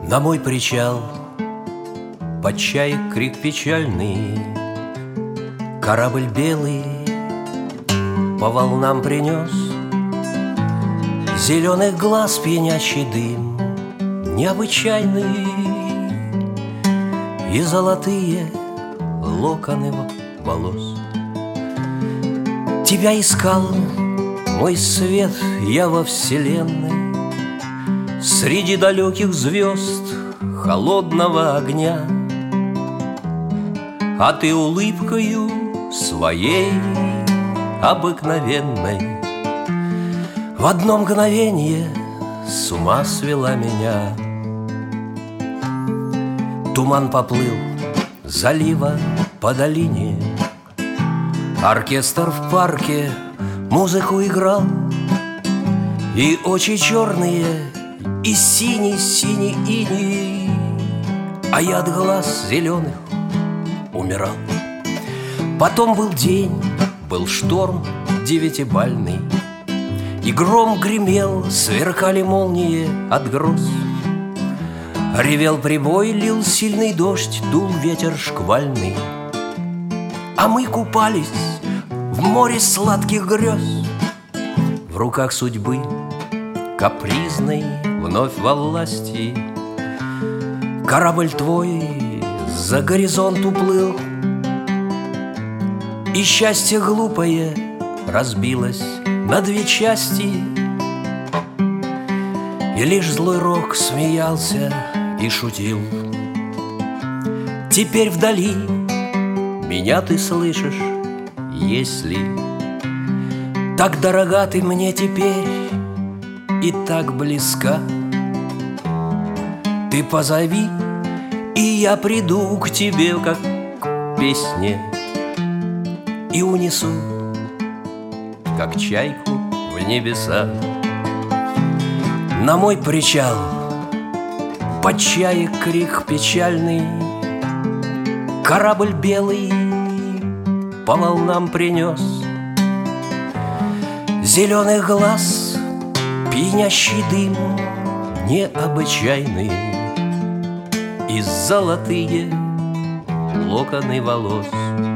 На мой причал под чаек крик печальный корабль белый по волнам принес зеленых глаз пьянящий дым необычайный и золотые локоны волос. Тебя искал, мой свет, я во вселенной, среди далеких звезд холодного огня, а ты улыбкою своей обыкновенной в одно мгновенье с ума свела меня. Туман поплыл залива по долине, оркестр в парке музыку играл, и очи черные, и синий-синий иней, а я от глаз зеленых умирал. Потом был день, был шторм девятибальный, и гром гремел, сверкали молнии от гроз. Ревел прибой, лил сильный дождь, дул ветер шквальный, а мы купались в море сладких грез. В руках судьбы капризной вновь во власти корабль твой за горизонт уплыл, и счастье глупое разбилось на две части, и лишь злой рок смеялся и шутил. Теперь вдали меня ты слышишь, если так дорога ты мне теперь и так близка, ты позови, и я приду к тебе, как к песне, и унесу, как чайку в небеса. На мой причал под чаек крик печальный корабль белый по волнам принес зеленых глаз пьянящий дым необычайный и золотые локоны волос.